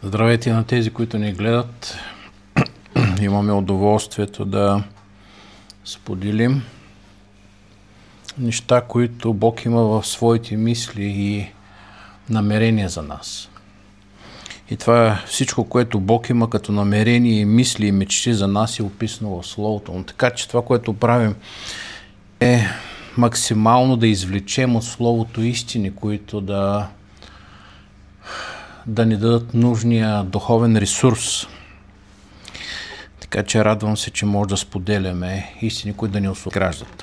Здравейте на тези, които ни гледат. Имаме удоволствието да споделим неща, които Бог има в своите мисли и намерения за нас. И това е всичко, което Бог има като намерение, мисли и мечти за нас, е описано в Словото. Но така че това, което правим, е максимално да извлечем от Словото истини, които да ни дадат нужния духовен ресурс. Така че радвам се, че може да споделяме истини, които да ни освобождат.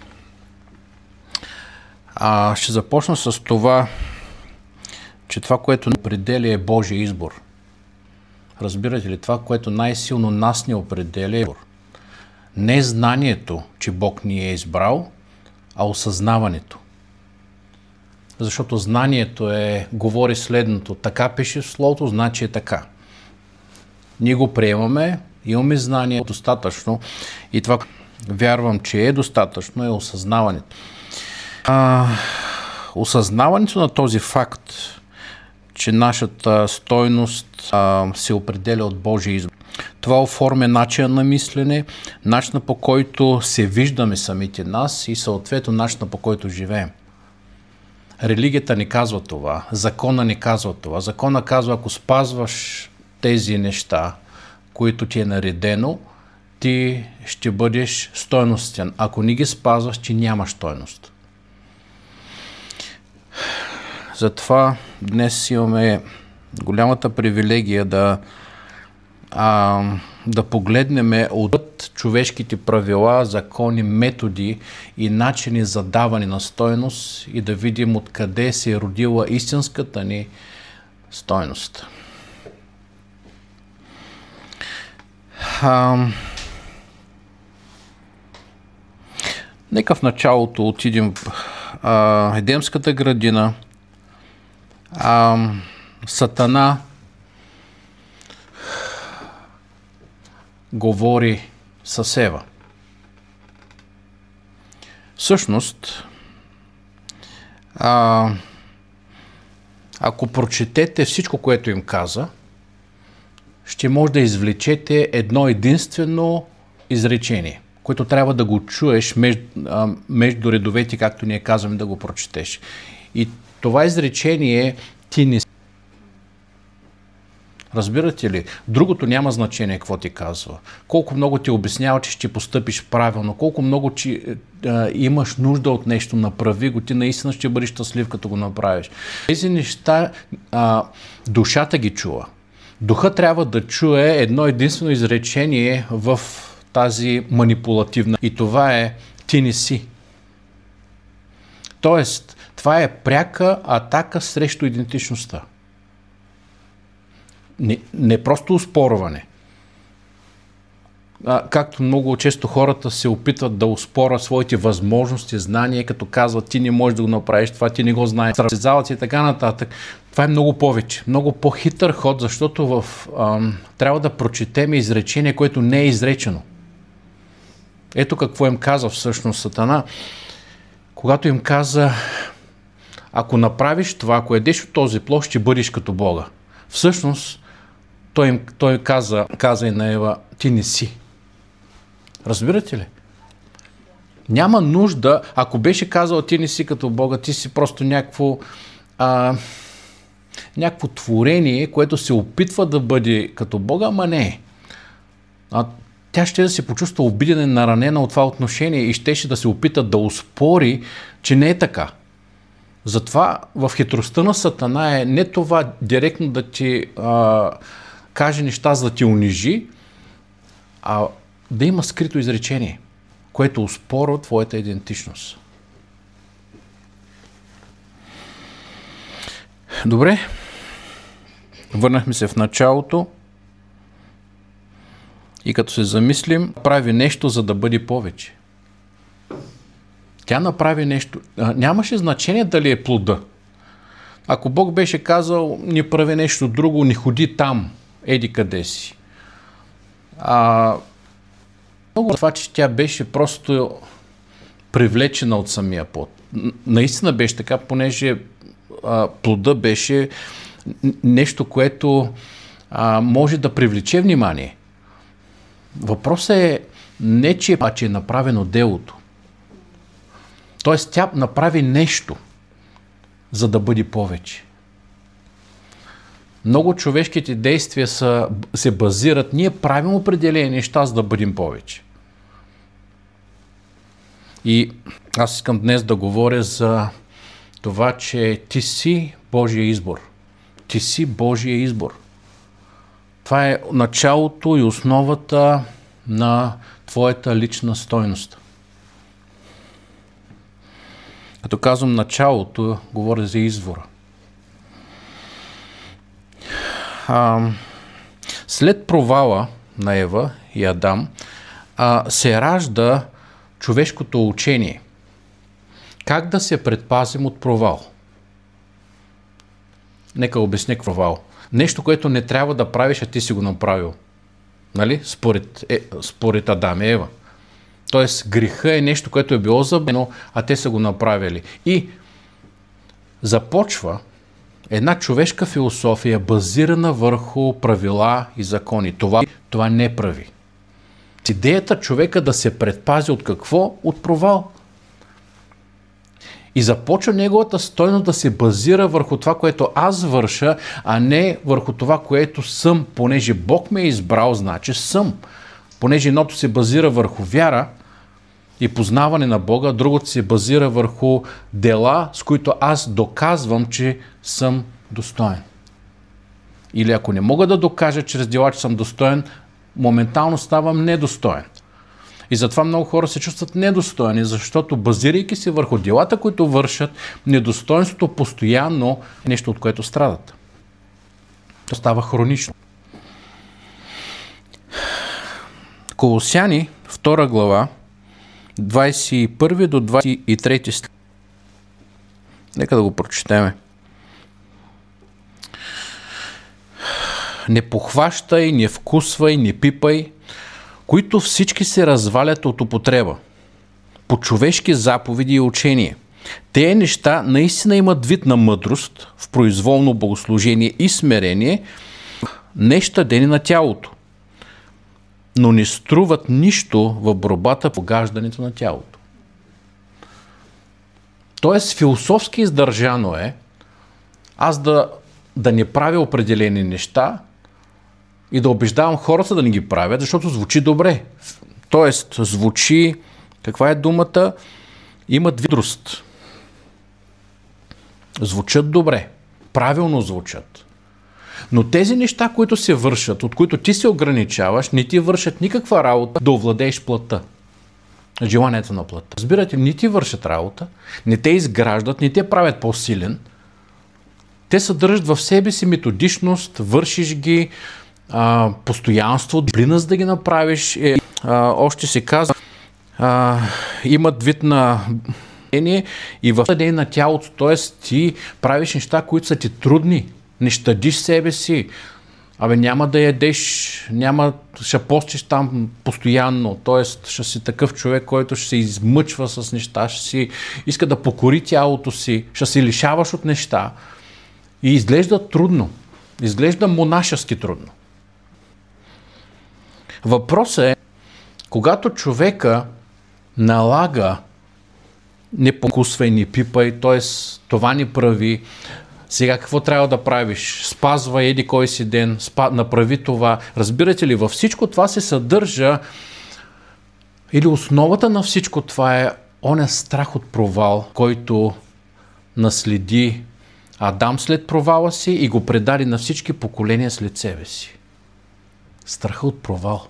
Ще започна с това, че това, което ни определя, е Божия избор. Разбирате ли? Това, което най-силно нас ни определя, е избор. Не знанието, че Бог ни е избрал, а осъзнаването. Защото знанието говори следното. Така пише в Словото, значи е така. Ние го приемаме, имаме знание достатъчно и това вярвам, че е достатъчно, е осъзнаването. Осъзнаването на този факт, че нашата стойност се определя от Божия избор. Това оформя начина на мислене, начина по който се виждаме самите нас и съответно начина по който живеем. Религията ни казва това, закона ни казва това. Закона казва, ако спазваш тези неща, които ти е наредено, ти ще бъдеш стойностен. Ако не ги спазваш, ти нямаш стойност. Затова днес имаме голямата привилегия да погледнем отвъд човешките правила, закони, методи и начини за даване на стойност и да видим откъде се е родила истинската ни стойност. Нека в началото отидем в Едемската градина. Сатана говори с Ева. Всъщност, ако прочетете всичко, което им каза, ще може да извлечете едно единствено изречение, което трябва да го чуеш между редовете, както ние казваме, да го прочетеш. И това изречение е: ти не си. Разбирате ли? Другото няма значение какво ти казва. Колко много ти обяснява, че ще постъпиш правилно, колко много имаш нужда от нещо, направи го, ти наистина ще бъдеш щастлив, като го направиш. Тези неща душата ги чува. Духът трябва да чуе едно единствено изречение в тази манипулативна. И това е: ти не си. Тоест, това е пряка атака срещу идентичността. Не просто оспорване. Както много често хората се опитват да оспорят своите възможности, знания, като казват: ти не можеш да го направиш, това ти не го знаеш, състезават се и така нататък. Това е много повече, много по-хитър ход, защото трябва да прочетем изречение, което не е изречено. Ето какво им каза всъщност Сатана, когато им каза: ако направиш това, ако едеш от този плод, ще бъдеш като Бога. Всъщност, той каза и на Ева: ти не си. Разбирате ли? Няма нужда, ако беше казал: ти не си като Бога, ти си просто някакво творение, което се опитва да бъде като Бога, ама не е. Тя ще да се почувства обидена и наранена от това отношение и щеше да се опита да оспори, че не е така. Затова в хитростта на Сатана е не това директно да ти каже неща, за да ти унижи, а да има скрито изречение, което оспорва твоята идентичност. Добре, върнахме се в началото и като се замислим, прави нещо, за да бъде повече. Тя направи нещо. Нямаше значение дали е плода. Ако Бог беше казал: не прави нещо друго, не ходи там, еди къде си. Много това, че тя беше просто привлечена от самия плод. Наистина беше така, понеже плода беше нещо, което може да привлече внимание. Въпросът е не, че е направено делото. Тоест тя направи нещо, за да бъде повече. Много човешките действия се базират, ние правим определени неща, за да бъдем повече. И аз искам днес да говоря за това, че ти си Божия избор. Ти си Божия избор. Това е началото и основата на твоята лична стойност. Като казвам началото, говоря за извора. След провала на Ева и Адам се ражда човешкото учение. Как да се предпазим от провал? Нека обясня провал. Нещо, което не трябва да правиш, а ти си го направил. Нали? Според Адам и Ева. Тоест, греха е нещо, което е било забранено, а те са го направили. И започва една човешка философия, базирана върху правила и закони. Това не прави. Идеята човека да се предпази от какво? От провал. И започва неговата стойност да се базира върху това, което аз върша, а не върху това, което съм. Понеже Бог ме е избрал, значи съм. Понеже едното се базира върху вяра и познаване на Бога, другото се базира върху дела, с които аз доказвам, че съм достоен. Или ако не мога да докажа чрез дела, че съм достоен, моментално ставам недостоен. И затова много хора се чувстват недостойни, защото базирайки се върху делата, които вършат, недостоинството постоянно е нещо, от което страдат. То става хронично. Колосяни, 2 глава, 21 до 23 стих. Нека да го прочетеме. Не похващай, не вкусвай, не пипай, които всички се развалят от употреба, по човешки заповеди и учение. Тези неща наистина имат вид на мъдрост, в произволно богослужение и смирение, не щадени на тялото, но не струват нищо в борбата по гаждането на тялото. Тоест, философски издържано е аз да не правя определени неща и да убеждавам хората да не ги правят, защото звучи добре. Тоест, звучи, каква е думата? Имат видрост. Звучат добре. Правилно звучат. Но тези неща, които се вършат, от които ти се ограничаваш, не ти вършат никаква работа да овладееш плътта. Желанието на плътта. Разбирате, не ти вършат работа, не те изграждат, не те правят по-силен. Те съдържат в себе си методичност, вършиш ги, постоянство, дисциплина за да ги направиш. Още се казва, имат вид на и в ден на тялото, т.е. ти правиш неща, които са ти трудни, не щадиш себе си, няма да ядеш, ще постиш там постоянно, т.е. ще си такъв човек, който ще се измъчва с неща, ще си иска да покори тялото си, ще се лишаваш от неща и изглежда трудно, изглежда монашески трудно. Въпросът е, когато човека налага не покусвай, не пипай, т.е. това ни прави, сега какво трябва да правиш? Спазвай еди кой си ден, направи това. Разбирате ли, във всичко това се съдържа или основата на всичко това е оня страх от провал, който наследи Адам след провала си и го предаде на всички поколения след себе си. Страха от провал.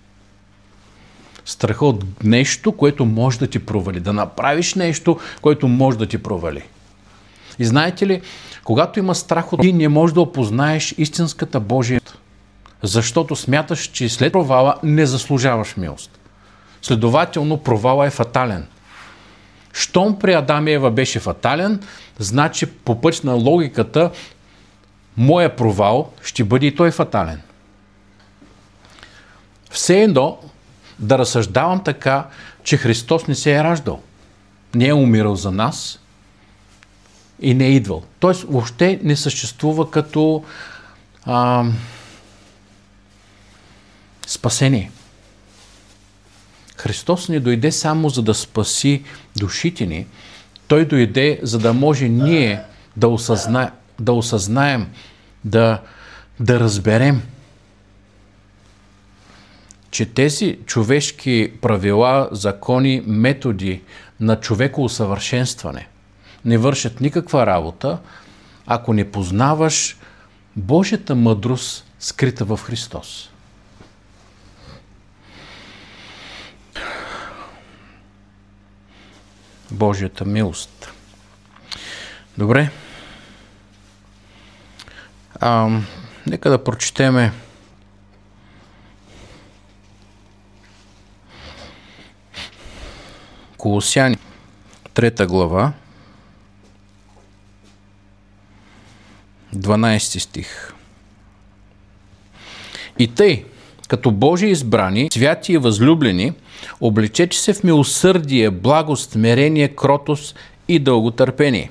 Страха от нещо, което може да ти провали. Да направиш нещо, което може да ти провали. И знаете ли, когато има страх от ти, не можеш да опознаеш истинската Божия, защото смяташ, че след провала не заслужаваш милост. Следователно, провала е фатален. Щом при Адам и Ева беше фатален, значи по път на логиката, моя провал ще бъде и той фатален. Все едно да разсъждавам така, че Христос не се е раждал. Не е умирал за нас и не е идвал. Тоест, въобще не съществува като спасение. Христос не дойде само за да спаси душите ни, Той дойде за да може ние да осъзнаем, да разберем, че тези човешки правила, закони, методи на човекоусъвършенстване не вършат никаква работа, ако не познаваш Божията мъдрост, скрита в Христос. Божията милост. Добре. Нека да прочетеме Колосяни, 3 глава, 12 стих. И тъй, като Божии избрани, святи и възлюблени, облечете се в милосърдие, благост, смирение, кротост и дълготърпение.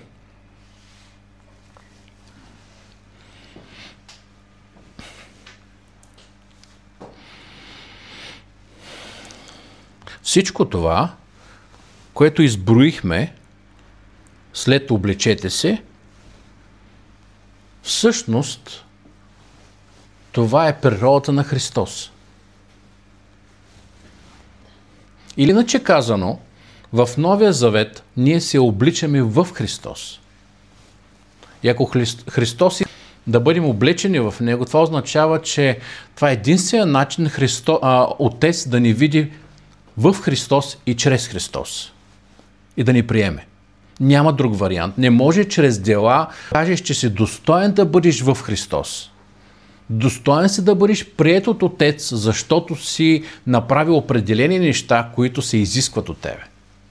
Всичко това, което изброихме след облечете се, всъщност това е природата на Христос. Или иначе казано, в Новия Завет ние се обличаме в Христос. И ако Христос да бъдем облечени в Него, това означава, че това е единственият начин Отец да ни види в Христос и чрез Христос. И да ни приеме. Няма друг вариант. Не може чрез дела да кажеш, че си достоен да бъдеш в Христос. Достоен си да бъдеш приет от Отец, защото си направил определени неща, които се изискват от тебе.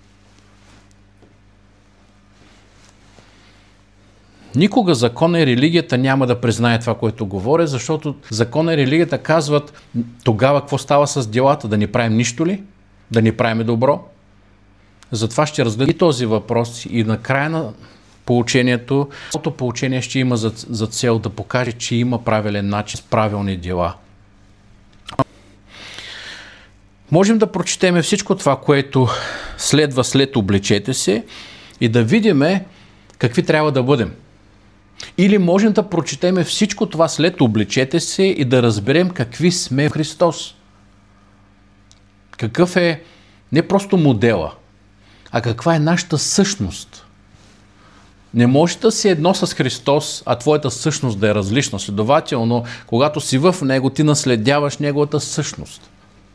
Никога закона и религията няма да признае това, което говоря, защото закона и религията казват тогава какво става с делата, да не правим нищо ли? Да не правим добро? Затова ще разгледам и този въпрос и на края на поучението, цялото поучение ще има за цел да покаже, че има правилен начин с правилни дела. Можем да прочетем всичко това, което следва след облечете се и да видим какви трябва да бъдем. Или можем да прочетем всичко това след облечете се и да разберем какви сме в Христос. Какъв е не просто модела, а каква е нашата същност. Не може да си едно с Христос, а твоята същност да е различна. Следователно, когато си в Него, ти наследяваш Неговата същност.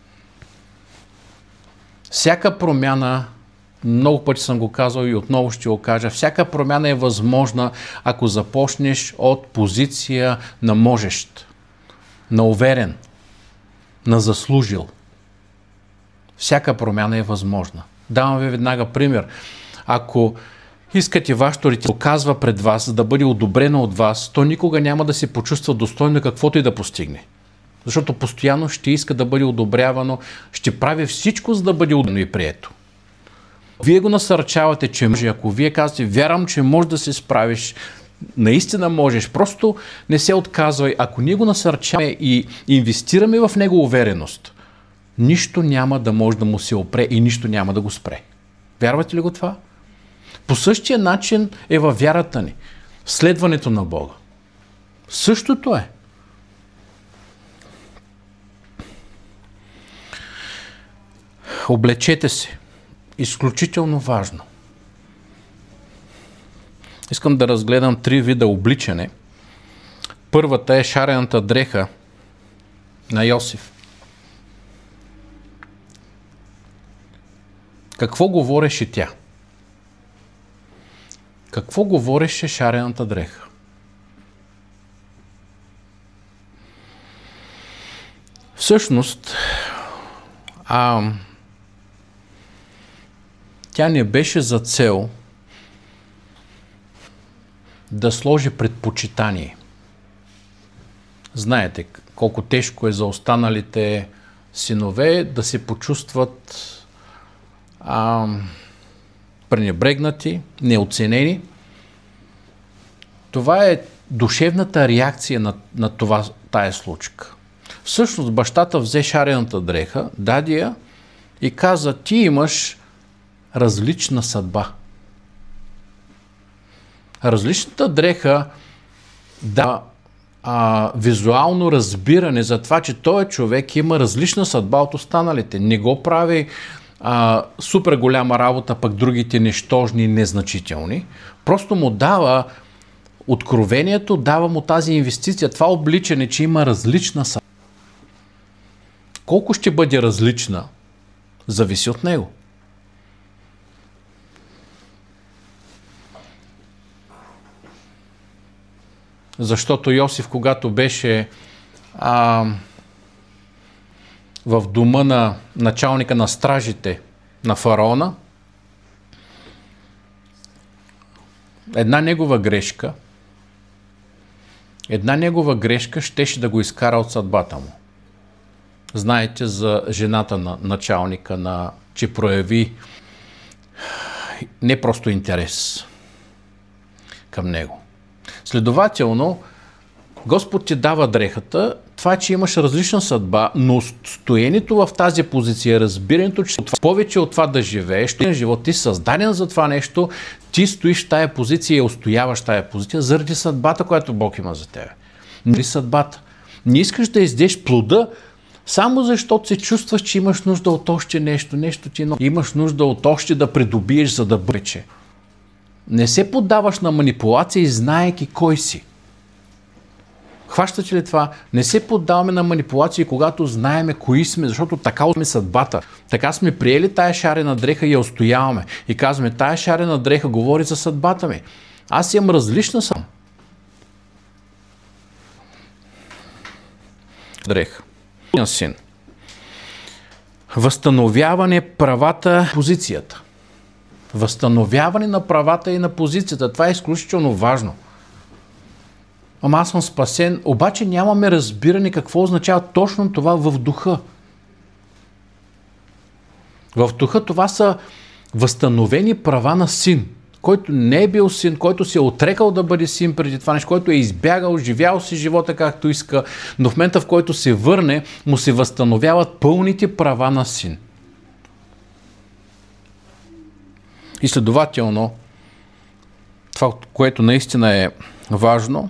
Всяка промяна, много пъти съм го казал и отново ще го кажа, всяка промяна е възможна, ако започнеш от позиция на можещ, на уверен, на заслужил. Всяка промяна е възможна. Давам ви веднага пример. Ако искате вашето дете да оказва пред вас, за да бъде одобрено от вас, то никога няма да се почувства достойно каквото и да постигне. Защото постоянно ще иска да бъде одобрявано, ще прави всичко, за да бъде одобрено и прието. Вие го насърчавате, че може. Ако вие казвате, вярвам, че можеш да се справиш, наистина можеш, просто не се отказвай. Ако ние го насърчаваме и инвестираме в него увереност, нищо няма да може да му се опре и нищо няма да го спре. Вярвате ли го това? По същия начин е във вярата ни. Следването на Бога. Същото е. Облечете се. Изключително важно. Искам да разгледам 3 вида обличане. Първата е шарената дреха на Йосиф. Какво говореше тя? Какво говореше шарената дреха? Всъщност, тя не беше за цел да сложи предпочитание. Знаете колко тежко е за останалите синове да се почувстват пренебрегнати, неоценени. Това е душевната реакция на тая случка. Всъщност бащата взе шарената дреха, даде я и каза: ти имаш различна съдба. Различната дреха дава визуално разбиране за това, че този човек има различна съдба от останалите. Не го прави супер голяма работа, пък другите нищожни и незначителни. Просто му дава откровението, дава му тази инвестиция, това обличане, че има различна съдба. Колко ще бъде различна, зависи от него. Защото Йосиф, когато беше в дома на началника на стражите на фараона, една негова грешка щеше да го изкара от съдбата му. Знаете за жената на началника, че прояви не просто интерес към него. Следователно, Господ ти дава дрехата, това, че имаш различна съдба, но стоенето в тази позиция, разбирането, че повече от това да живееш, живот, ти си създаден за това нещо, ти стоиш в тая позиция и устояваш тая позиция заради съдбата, която Бог има за тебе. Не съдбата. Не искаш да издеш плода, само защото се чувстваш, че имаш нужда от още нещо ти имаш нужда от още да придобиеш, за да бъче. Не се поддаваш на манипулация, знаейки кой си. Хващате ли това? Не се поддаваме на манипулации, когато знаеме кои сме, защото така сме съдбата. Така сме приели тая шарена дреха и я устояваме. И казваме, тая шарена дреха говори за съдбата ми. Аз имам различна съм. Дреха. Син. Възстановяване правата, позицията. Възстановяване на правата и на позицията. Това е изключително важно. Ама аз съм спасен, обаче нямаме разбиране какво означава точно това в духа. В духа това са възстановени права на син, който не е бил син, който се е отрекал да бъде син преди това нещо, който е избягал, живял си живота както иска, но в момента, в който се върне, му се възстановяват пълните права на син. И следователно, това, което наистина е важно,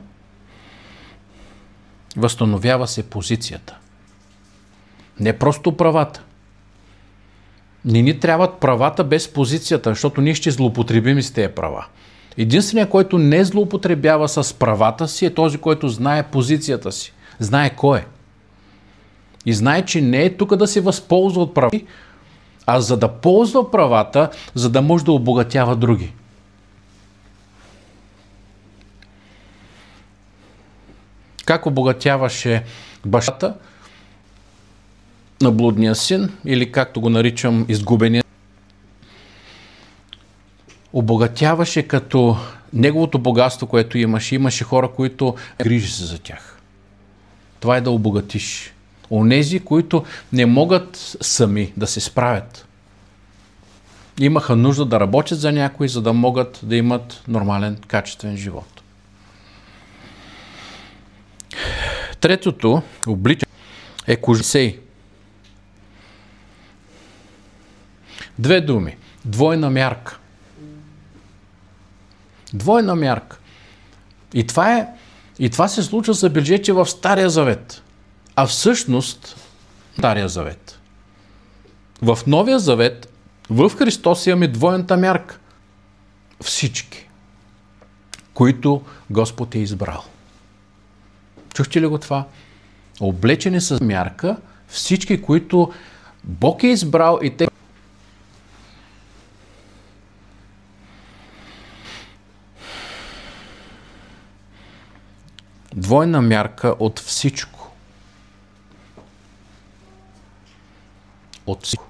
възстановява се позицията. Не просто правата. Не ни трябват правата без позицията, защото ние ще злоупотребим с тези права. Единственият, който не злоупотребява с правата си, е този, който знае позицията си. Знае кой е. И знае, че не е тук да се възползва от правата, а за да ползва правата, за да може да обогатява други. Как обогатяваше бащата на блудния син, или както го наричам изгубения, обогатяваше като неговото богатство, което имаше хора, които грижи се за тях. Това е да обогатиш. Онези, които не могат сами да се справят. Имаха нужда да работят за някой, за да могат да имат нормален, качествен живот. Третото обличане е Кожисей. Две думи. Двойна мярка. Двойна мярка. И това се случва, забележете, в Стария Завет. А всъщност Стария Завет. В Новия Завет, в Христос имаме двойната мярка. Всички, които Господ е избрал. Чухте ли го това? Облечени с мярка всички, които Бог е избрал и те. Двойна мярка от всичко. От всичко.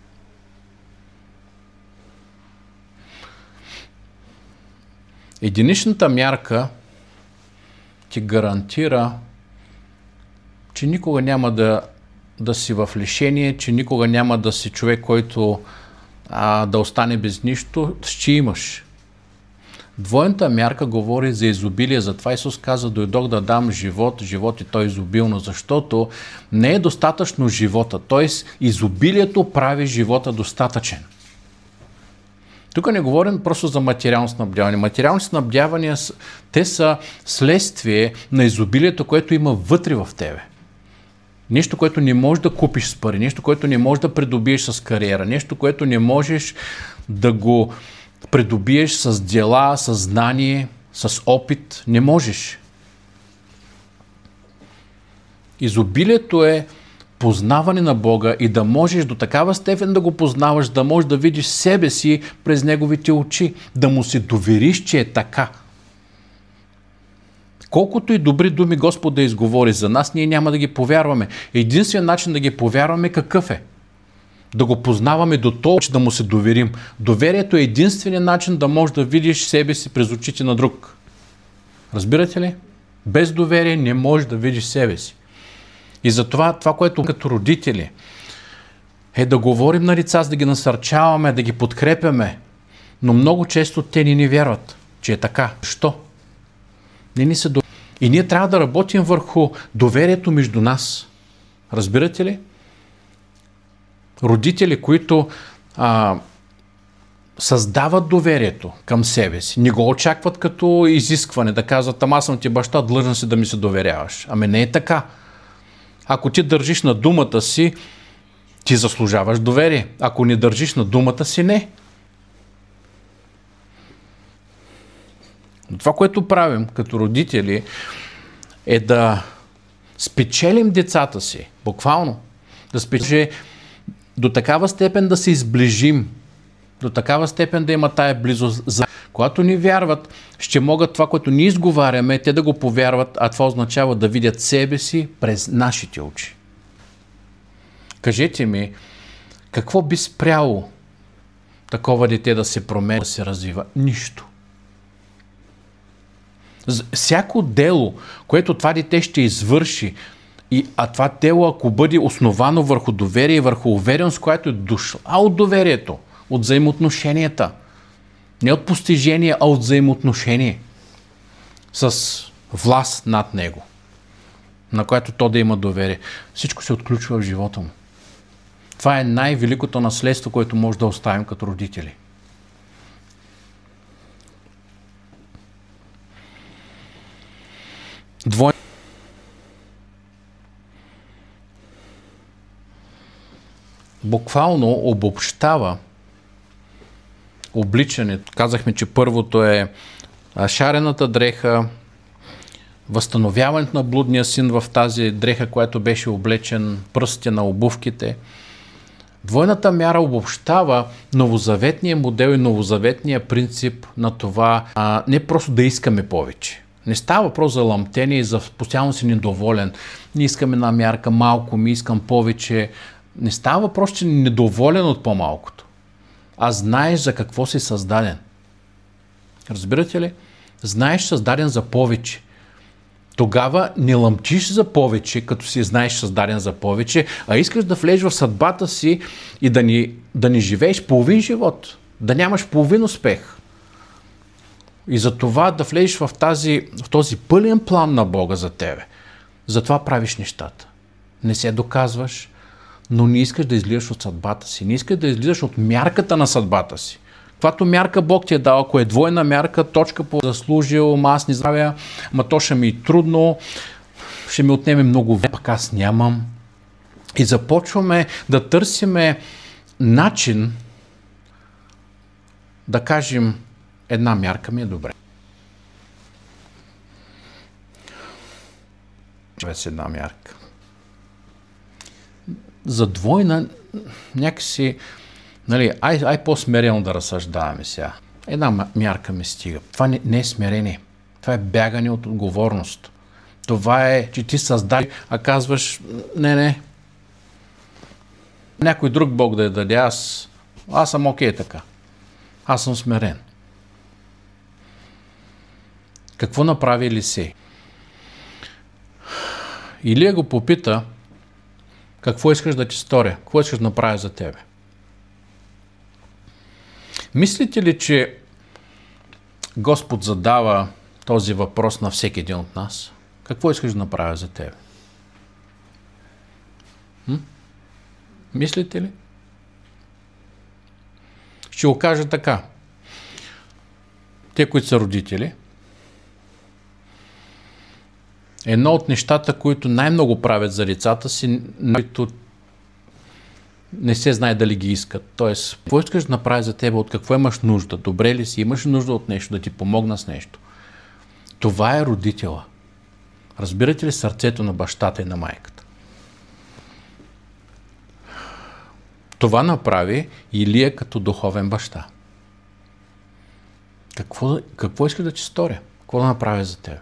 Единичната мярка ти гарантира, че никога няма да си в лишение, че никога няма да си човек, който да остане без нищо, ще имаш. Двойната мярка говори за изобилие, затова Исус каза: дойдох да дам живот, живот и то изобилно, защото не е достатъчно живота, т.е. изобилието прави живота достатъчен. Тук не говорим просто за материално снабдяване. Материални снабдявания, те са следствие на изобилието, което има вътре в тебе. Нещо, което не можеш да купиш с пари, нещо, което не можеш да придобиеш с кариера, нещо, което не можеш да го придобиеш с дела, с знание, с опит. Не можеш. Изобилието е познаване на Бога и да можеш до такава степен да го познаваш, да можеш да видиш себе си през Неговите очи, да му се довериш, че е така. Колкото и добри думи Господ да изговори за нас, ние няма да ги повярваме. Единственият начин да ги повярваме какъв е? Да го познаваме до толкова, че да му се доверим. Доверието е единственият начин да можеш да видиш себе си през очите на друг. Разбирате ли? Без доверие не можеш да видиш себе си. И затова това, което като родители е да говорим на лица, да ги насърчаваме, да ги подкрепяме, но много често те ни вярват, че е така. Защо? И ние трябва да работим върху доверието между нас. Разбирате ли? Родители, които създават доверието към себе си, не го очакват като изискване, да казват: ама аз съм ти баща, длъжен си да ми се доверяваш. Ами не е така. Ако ти държиш на думата си, ти заслужаваш доверие. Ако не държиш на думата си, не. Това, което правим като родители, е да спечелим децата си, буквално, да спечелим до такава степен да се изближим, до такава степен да има тая близост. Когато ни вярват, ще могат това, което ние изговаряме, те да го повярват, а това означава да видят себе си през нашите очи. Кажете ми, какво би спряло такова дете да се променя, да се развива? Нищо. Всяко дело, което това дете ще извърши, а това дело, ако бъде основано върху доверие и върху увереност, която е дошла от доверието, от взаимоотношенията, не от постижение, а от взаимоотношение с власт над него, на която то да има доверие, всичко се отключва в живота му. Това е най-великото наследство, което може да оставим като родители. Буквално обобщава обличането. Казахме, че първото е шарената дреха, възстановяването на блудния син в тази дреха, която беше облечен, пръстите на обувките. Двойната мяра обобщава новозаветния модел и новозаветния принцип на това не просто да искаме повече. Не става въпрос за ламтение и за постоянно си недоволен. Не искаме на мярка малко, ми искам повече. Не става въпрос, че недоволен от по-малкото, а знаеш за какво си създаден. Разбирате ли? Знаеш създаден за повече. Тогава не лъмтиш за повече, като си знаеш създаден за повече, а искаш да влезеш в съдбата си и да не живееш половин живот, да нямаш половин успех. И за това да влезеш в този пълен план на Бога за тебе. Затова правиш нещата. Не се доказваш, но не искаш да излизаш от съдбата си. Не искаш да излизаш от мярката на съдбата си. Каквато мярка Бог ти е дал, ако е двойна мярка, точка по заслужил, аз не здравя, ма то ще ми е трудно, ще ми отнеме много време, пък аз нямам. И започваме да търсиме начин да кажем: една мярка ми е добре. Без една мярка. За двойна някакси, ай по-смирено да разсъждаваме сега. Една мярка ми стига. Това не е смирение. Това е бягане от отговорност. Това е, че ти създай, а казваш: не. Някой друг Бог да я даде, аз съм окей така. Аз съм смирен. Какво направи Елисей? Илия го попита: какво искаш да ти сторя? Какво искаш да направя за тебе? Мислите ли, че Господ задава този въпрос на всеки един от нас. Какво искаш да направя за тебе? Мислите ли? Ще го кажа така. Те, които са родители, едно от нещата, които най-много правят за децата си, които не се знае дали ги искат. Тоест, какво искаш да направи за тебе, от какво имаш нужда? Добре ли си? Имаш нужда от нещо, да ти помогна с нещо? Това е родителя. Разбирате ли сърцето на бащата и на майката? Това направи Илия като духовен баща. Какво искаш да ти сторя? Какво да направя за тебе?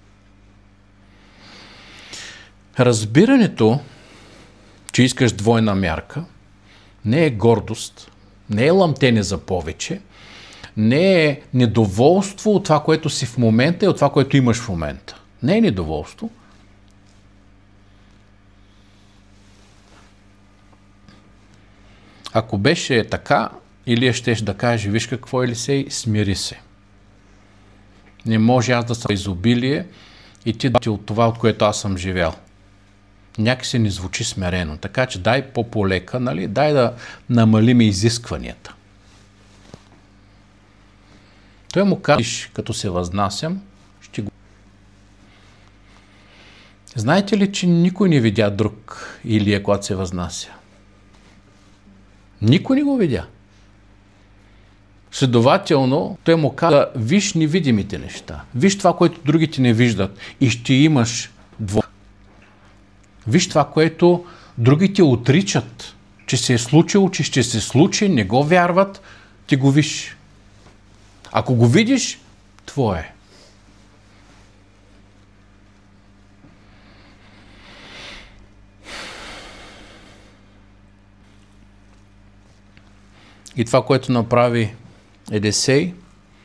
Разбирането, че искаш двойна мярка, не е гордост, не е ламтене за повече, не е недоволство от това, което си в момента и от това, което имаш в момента. Не е недоволство. Ако беше така, Илия щеш да каже, виж какво Елисей, смири се. Не може аз да съм изобилие и ти да ти от това, от което аз съм живял. Някакси не звучи смирено. Така че дай по-полека, нали? Дай да намалим изискванията. Той му казва, като се възнасям, ще го... Знаете ли, че никой не видя друг Илия, когато се възнася? Никой не го видя. Следователно, той му каза, виж невидимите неща. Виж това, което другите не виждат и ще имаш двойка. Виж това, което другите отричат, че се е случило, че ще се случи, не го вярват, ти го виж. Ако го видиш, твое. И това, което направи Елисей,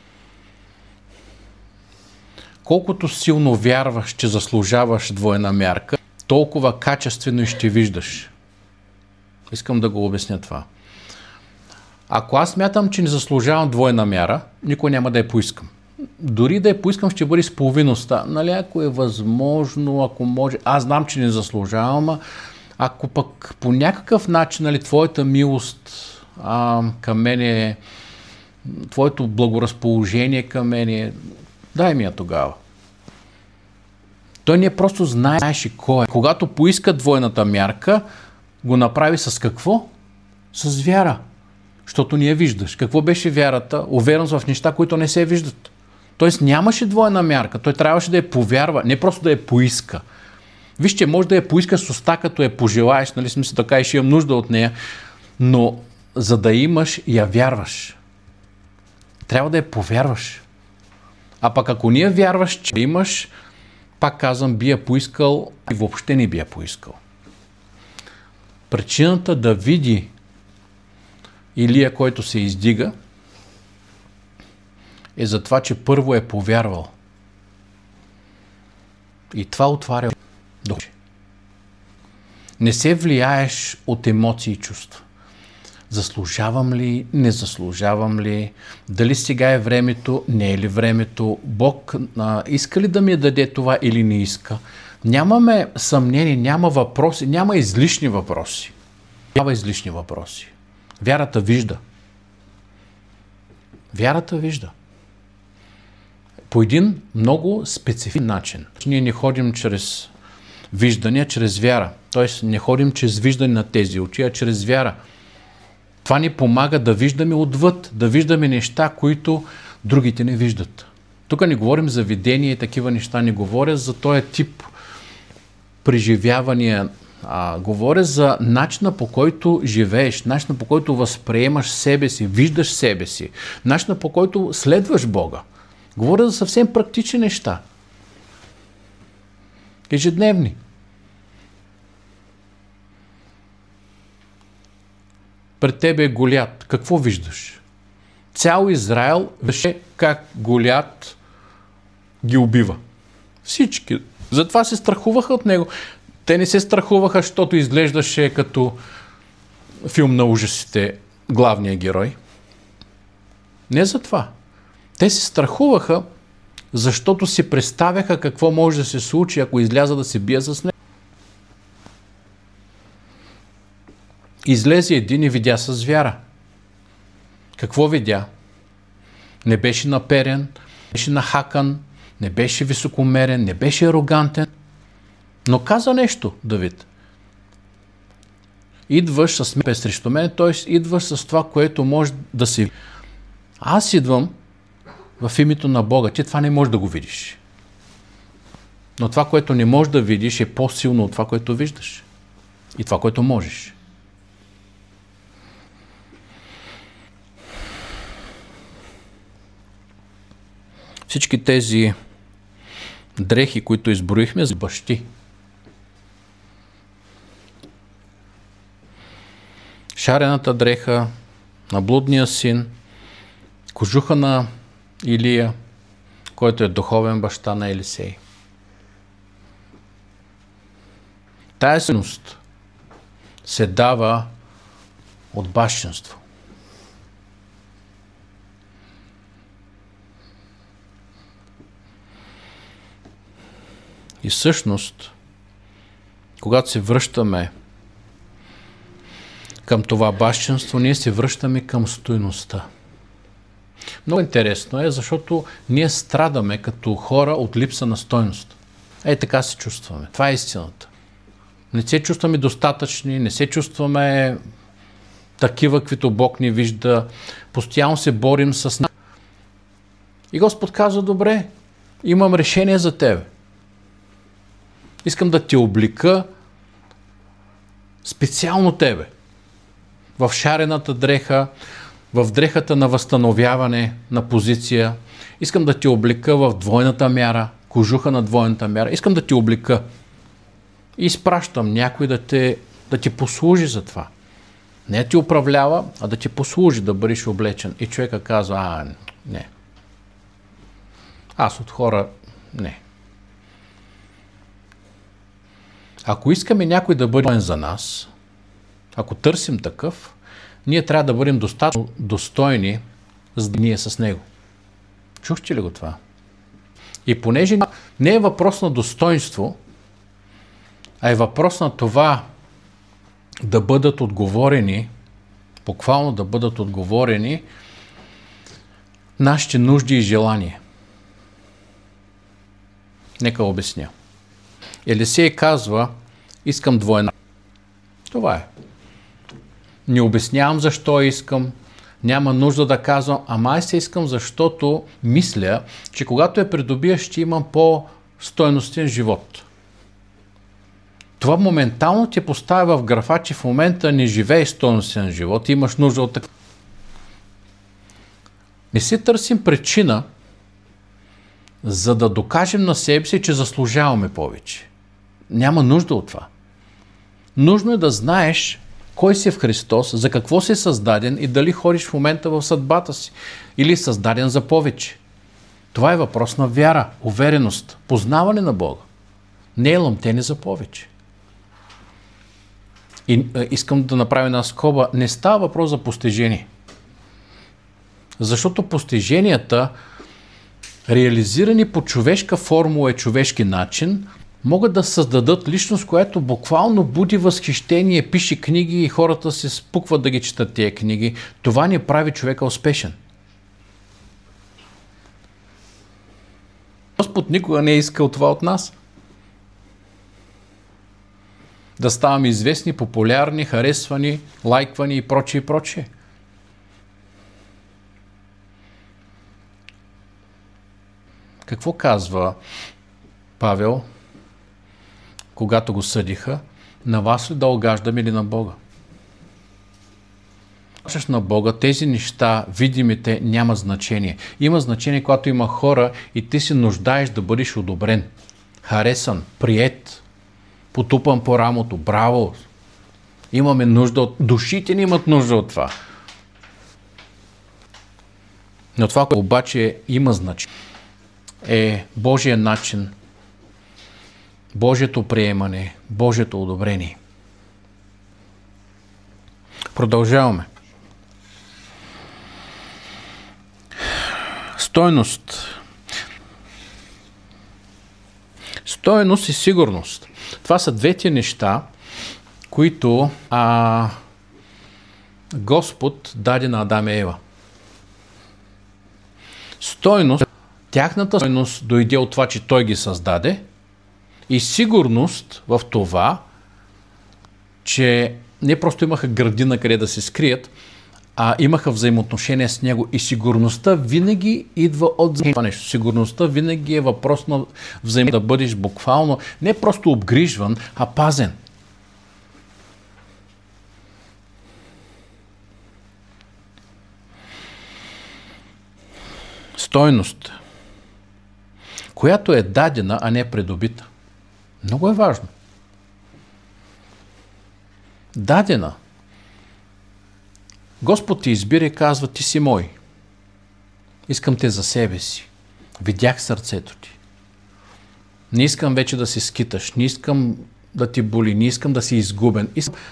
колкото силно вярваш, че заслужаваш двойна мярка, толкова качествено и ще виждаш. Искам да го обясня това. Ако аз смятам, че не заслужавам двойна мяра, никой няма да я поискам. Дори да я поискам, ще бъде с половиността. Нали, ако е възможно, ако може. Аз знам, че не заслужавам, ако пък по някакъв начин, нали, твоята милост към мене, твоето благоразположение към мене, дай ми я тогава. Той не просто знаеше кой е. Когато поиска двойната мярка, го направи с какво? С вяра. Защото не я виждаш. Какво беше вярата? Увереност в неща, които не се виждат. Тоест нямаше двойна мярка. Той трябваше да я повярва, не просто да я поиска. Вижте, може да я поиска с уста, като я пожелаеш, нали, смисъл така и ще имам нужда от нея, но за да имаш, я вярваш. Трябва да я повярваш. А пък ако не я вярваш, че имаш, пак казвам, би я поискал и въобще не би я поискал. Причината да види Илия, който се издига, е за това, че първо е повярвал. И това отваря души. Не се влияеш от емоции и чувства. Заслужавам ли, не заслужавам ли, дали сега е времето, не е ли времето, Бог иска ли да ми даде това или не иска. Нямаме съмнение, няма въпроси, няма излишни въпроси. Няма излишни въпроси. Вярата вижда. Вярата вижда. По един много специфичен начин. Ние не ходим чрез виждане, а чрез вяра. Тоест не ходим чрез виждане на тези очи, а чрез вяра. Това ни помага да виждаме отвъд, да виждаме неща, които другите не виждат. Тук не говорим за видение и такива неща, не говоря за този тип преживявания, говоря за начина, по който живееш, начина, по който възприемаш себе си, виждаш себе си, начина, по който следваш Бога. Говоря за съвсем практични неща. Ежедневни. Пред тебе е Голиат. Какво виждаш? Цял Израел вижда как Голиат ги убива. Всички. Затова се страхуваха от него. Те не се страхуваха, защото изглеждаше като филм на ужасите главния герой. Не за това. Те се страхуваха, защото си представяха какво може да се случи, ако изляза да се бия с него. Излезе един и видя с вяра. Какво видя? Не беше наперен, не беше нахакан, не беше високомерен, не беше арогантен, но каза нещо, Давид. Идваш с мен срещу мен, т.е. идваш с това, което може да се... Аз идвам в името на Бога. Ти това не можеш да го видиш. Но това, което не можеш да видиш, е по-силно от това, което виждаш. И това, което можеш. Всички тези дрехи, които изброихме, за бащи. Шарената дреха на блудния син, кожуха на Илия, който е духовен баща на Елисей. Тая силност се дава от бащинство. И всъщност, когато се връщаме към това бащинство, ние се връщаме към стойността. Много интересно е, защото ние страдаме като хора от липса на стойност. Така се чувстваме. Това е истината. Не се чувстваме достатъчни, не се чувстваме такива, каквито Бог ни вижда. Постоянно се борим с нас. И Господ казва, добре, имам решение за тебе. Искам да те облика специално тебе. В шарената дреха, в дрехата на възстановяване на позиция. Искам да те облика в двойната мяра, кожуха на двойната мяра. Искам да те облика. И изпращам някой да ти послужи за това. Не да ти управлява, а да ти послужи да бъдеш облечен. И човека казва, не. Аз от хора, не. Ако искаме някой да бъде за нас, ако търсим такъв, ние трябва да бъдем достатъчно достойни, за да ние с него. Чухте ли го това? И понеже не е въпрос на достоинство, а е въпрос на това да бъдат отговорени, буквално да бъдат отговорени нашите нужди и желания. Нека обясня. Елисей казва, искам двойна. Това е. Не обяснявам защо искам, няма нужда да казвам, аз се искам, защото мисля, че когато я придобия, ще имам по-стойностен живот. Това моментално те поставя в графа, че в момента не живееш стойностен живот, имаш нужда от такъв. Не си търсим причина, за да докажем на себе си, че заслужаваме повече. Няма нужда от това. Нужно е да знаеш кой си в Христос, за какво си създаден и дали ходиш в момента в съдбата си или създаден за повече. Това е въпрос на вяра, увереност, познаване на Бога. Не е лъмтене за повече. И искам да направя една скоба. Не става въпрос за постижение. Защото постиженията, реализирани по човешка формула и човешки начин, могат да създадат личност, която буквално буди възхищение, пише книги и хората се спукват да ги четат тия книги. Това не прави човека успешен. Господ никога не е искал това от нас. Да ставаме известни, популярни, харесвани, лайквани и прочее и прочее. Какво казва Павел, когато го съдиха? На вас ли да огаждаме или на Бога? На Бога, тези неща, видимите, няма значение. Има значение, когато има хора и ти се нуждаеш да бъдеш одобрен, харесан, приет, потупан по рамото. Браво! Имаме нужда от... Душите ни имат нужда от това. Но това, което обаче има значение, е Божия начин, Божието приемане, Божието одобрение. Продължаваме. Стойност. Стойност и сигурност. Това са двете неща, които Господ даде на Адам и Ева. Стойност, тяхната стойност дойде от това, че Той ги създаде, и сигурност в това, че не просто имаха градина къде да се скрият, а имаха взаимоотношения с Него. И сигурността винаги идва от това нещо. Сигурността винаги е въпрос на да бъдеш буквално не просто обгрижван, а пазен. Стойност, която е дадена, а не придобита. Много е важно. Дадена. Господ ти избира и казва: ти си мой. Искам те за себе си. Видях сърцето ти. Не искам вече да се скиташ. Не искам да ти боли. Не искам да си изгубен.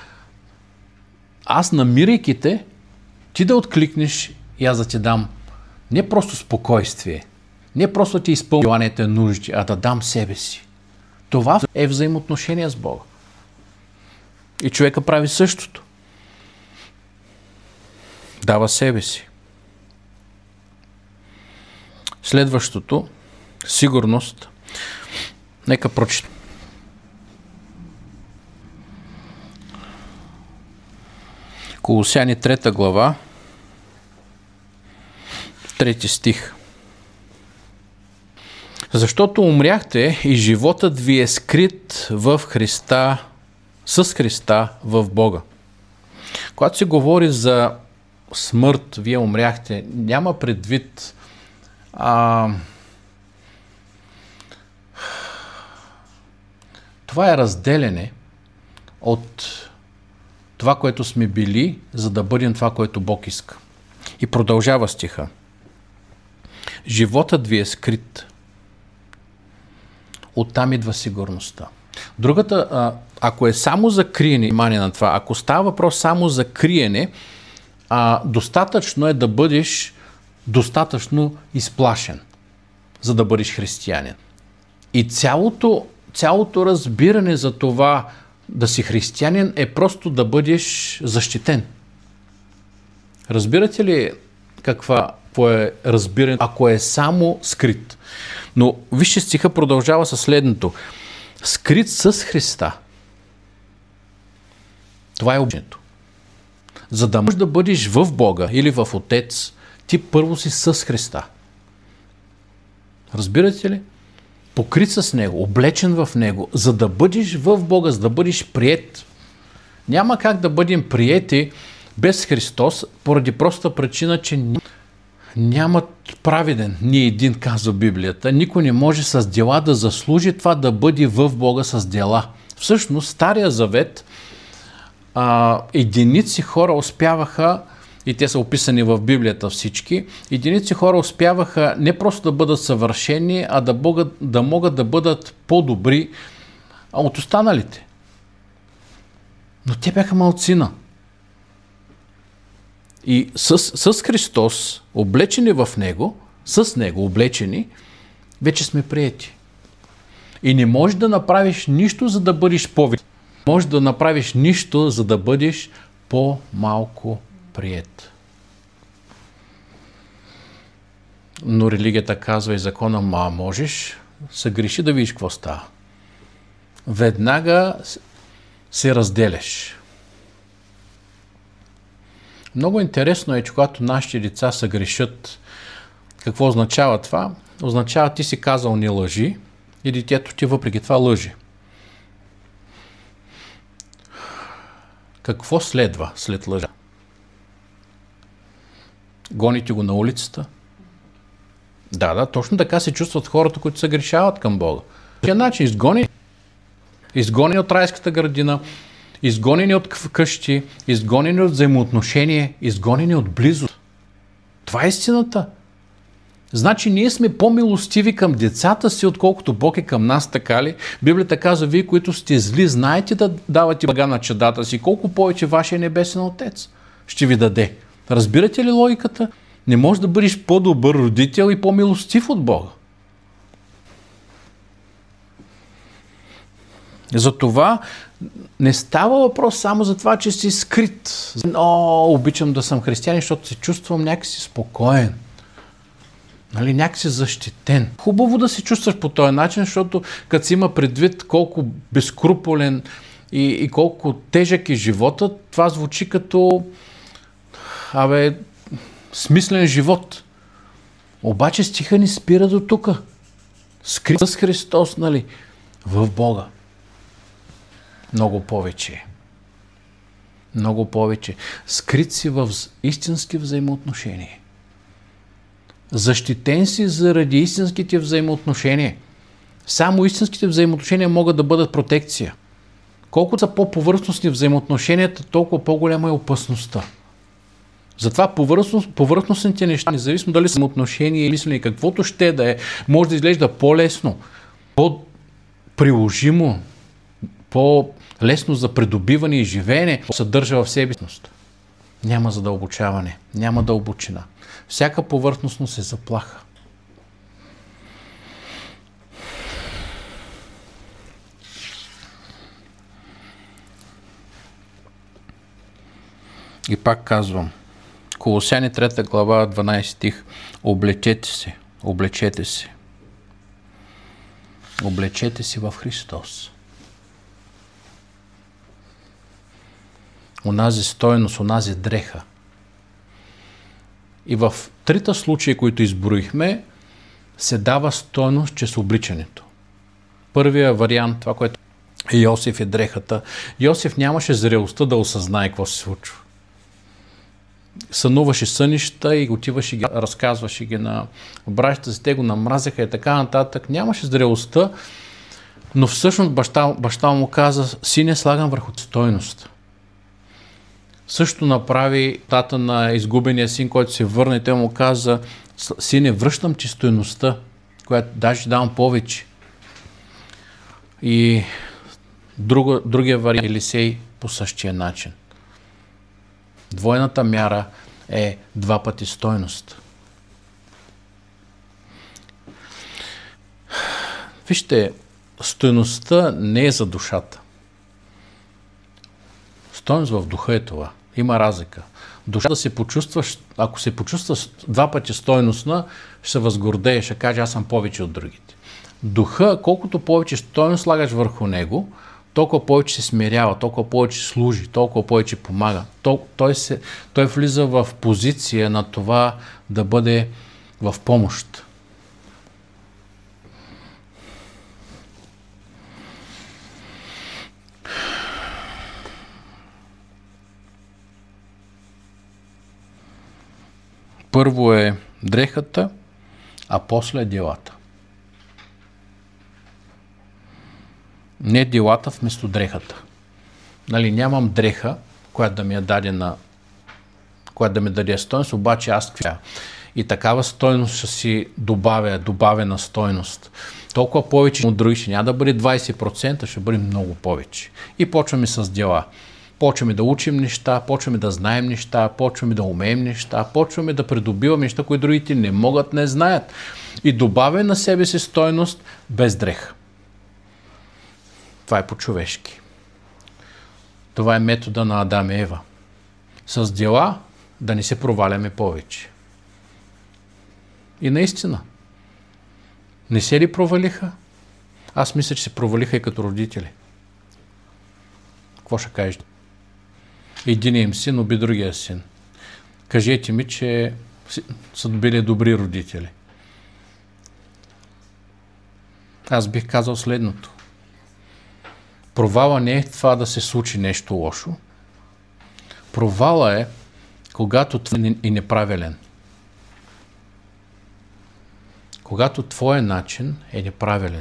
Аз, намирайки те, ти да откликнеш и аз да ти дам не просто спокойствие, не просто ти изпълня желаните нужди, а да дам себе си. Това е взаимоотношение с Бога. И човека прави същото. Дава себе си. Следващото, сигурност. Нека прочитам. Колосяни 3 глава, 3 стих. Защото умряхте и животът ви е скрит в Христа, с Христа в Бога. Когато се говори за смърт, вие умряхте, няма предвид това е разделяне от това, което сме били, за да бъдем това, което Бог иска. И продължава стиха. Животът ви е скрит. Оттам идва сигурността. Другата, ако е само за криене, внимание на това, ако става въпрос само за криене, достатъчно е да бъдеш достатъчно изплашен, за да бъдеш християнин. И цялото разбиране за това да си християнин е просто да бъдеш защитен. Разбирате ли какво е разбиране, ако е само скрит? Но вижте, стиха продължава със следното. Скрит с Христа. Това е обичането. За да можеш да бъдеш в Бога или в Отец, ти първо си с Христа. Разбирате ли? Покрит с Него, облечен в Него, за да бъдеш в Бога, за да бъдеш приет. Няма как да бъдем приети без Христос, поради проста причина, че нямат праведен. Ни един, казва Библията. Никой не може с дела да заслужи това да бъде в Бога с дела. Всъщност, Стария Завет, единици хора успяваха, и те са описани в Библията всички, единици хора успяваха не просто да бъдат съвършени, а да могат да бъдат по-добри от останалите. Но те бяха малцина. И с Христос, облечени в Него, с Него облечени, вече сме приети. И не можеш да направиш нищо, за да бъдеш повече. Не можеш да направиш нищо, за да бъдеш по-малко приет. Но религията казва и закона: можеш, съгреши да видиш какво става. Веднага се разделяш. Много интересно е, че когато нашите деца съгрешат, какво означава това? Означава, ти си казал не лъжи и детето ти въпреки това лъжи. Какво следва след лъжа? Гоните го на улицата? Да, точно така се чувстват хората, които се грешават към Бога. По начин изгонени от райската градина, изгонени от къщи, изгонени от взаимоотношение, изгонени от близост. Това е истината. Значи ние сме по-милостиви към децата си, отколкото Бог е към нас, така ли? Библията казва: вие, които сте зли, знаете да давате блага на чадата си, колко повече вашия небесен Отец ще ви даде. Разбирате ли логиката? Не можеш да бъдеш по-добър родител и по-милостив от Бога. Затова не става въпрос само за това, че си скрит. Обичам да съм християнин, защото се чувствам някакси спокоен. Нали, някакси защитен. Хубаво да се чувстваш по този начин, защото като си има предвид колко безкруполен и колко тежък е живота, това звучи като смислен живот. Обаче стиха ни спира до тук. Скрит с Христос, нали, в Бога. Много повече. Много повече. Скрит си в истински взаимоотношения. Защитен си заради истинските взаимоотношения. Само истинските взаимоотношения могат да бъдат протекция. Колкото са по-повърхностни взаимоотношенията, толкова по-голяма е опасността. Затова повърхностните неща, независимо дали са отношения или мислене, каквото ще да е, може да изглежда по-лесно, по-приложимо, по-лесно за придобиване и живеене, съдържа в себе си. Няма задълбочаване, няма дълбочина. Всяка повърхностност е заплаха. И пак казвам, Колосяни 3 глава, 12 стих, облечете се, облечете се. Облечете се в Христос. Онази стойност, онази дреха. И в трите случаи, които изброихме, се дава стойност чрез обличането. Първият вариант, това, което Йосиф е дрехата. Йосиф нямаше зрелостта да осъзнае какво се случва. Сънуваше сънища и отиваше ги, разказваше ги на братята си, те го намразяха и така нататък. Нямаше зрелостта, но всъщност баща му каза, сине, слагам върху стойност. Също направи тата на изгубения син, който се върна и той му каза, сине, връщам ти стойността, която даже давам повече. И другия вариант Елисей по същия начин. Двойната мяра е 2 пъти стойност. Вижте, стойността не е за душата. Стойност в духа е това. Има разлика. Душа да се почувстваш, ако се почувстваш 2 пъти стойностна, ще се възгордееш, ще каже, аз съм повече от другите. Духа, колкото повече стойност слагаш върху него, толкова повече се смирява, толкова повече служи, толкова повече помага. Той влиза в позиция на това да бъде в помощ. Първо е дрехата, а после делата. Не делата вместо дрехата. Нали, нямам дреха, която да ми е дадена, която да ми даде стойност, обаче аз и такава стойност ще си добавена стойност. Толкова повече от други ще няма да бъде 20%, ще бъде много повече. И почваме с дела. Почваме да учим неща, почваме да знаем неща, почваме да умеем неща, почваме да придобиваме неща, които другите не могат, не знаят. И добавя на себе си стойност без дрех. Това е по-човешки. Това е метода на Адам и Ева. С дела да не се проваляме повече. И наистина, не се ли провалиха? Аз мисля, че се провалиха и като родители. Какво ще кажете? Единият им син уби другия син. Кажете ми, че са били добри родители. Аз бих казал следното. Провала не е това да се случи нещо лошо. Провала е, когато твой е неправилен. Когато твоя начин е неправилен.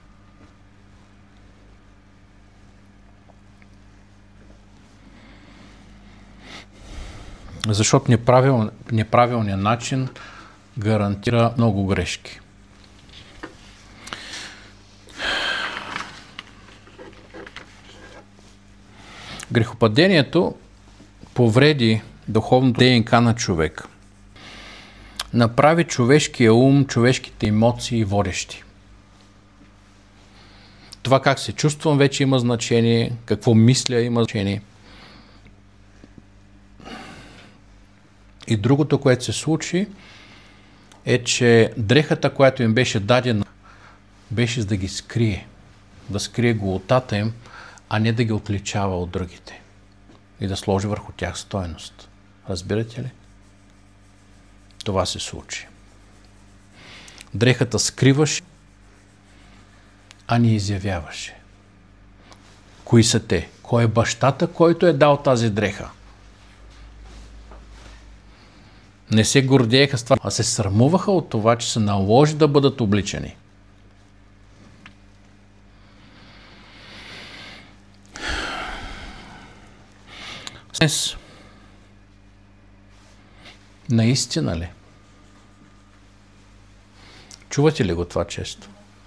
Защото неправилният начин гарантира много грешки. Грехопадението повреди духовното ДНК на човек. направи човешкия ум, човешките емоции водещи. Това как се чувствам вече има значение, какво мисля има значение. И другото, което се случи, е, че дрехата, която им беше дадена, беше за да ги скрие. Да скрие голотата им, а не да ги отличава от другите. И да сложи върху тях стойност. Разбирате ли? Това се случи. Дрехата скриваше, а не изявяваше. Кои са те? Кой е бащата, който е дал тази дреха? Не се гордееха с това, а се срамуваха от това, че се наложи да бъдат обличани. Днес, наистина ли? Чувате ли го това често?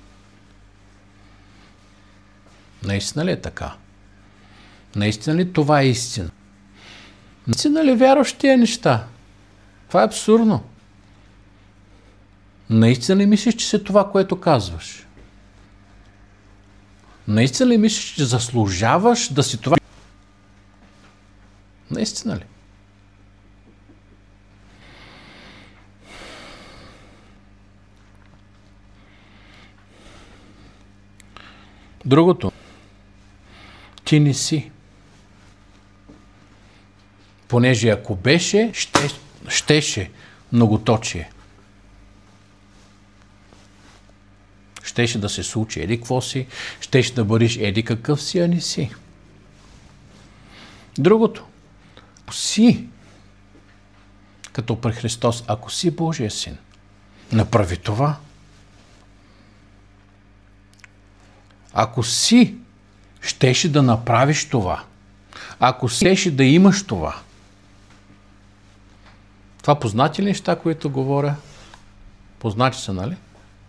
Наистина ли е така? Наистина ли това е истина? Наистина ли вярваш в тия неща? Това е абсурдно. Наистина ли мислиш, че си това, което казваш? Наистина ли мислиш, че заслужаваш да си това? Наистина ли? Другото. Ти не си. Понеже ако беше, щеше многоточие. Щеше да се случи еди какво си, щеше да бъдеш еди какъв си, а не си. Другото. Си, като при Христос, ако си Божия син, направи това. Ако си, щеше да направиш това. Ако щеше да имаш това. Това познати ли неща, които говоря? Познати са, нали?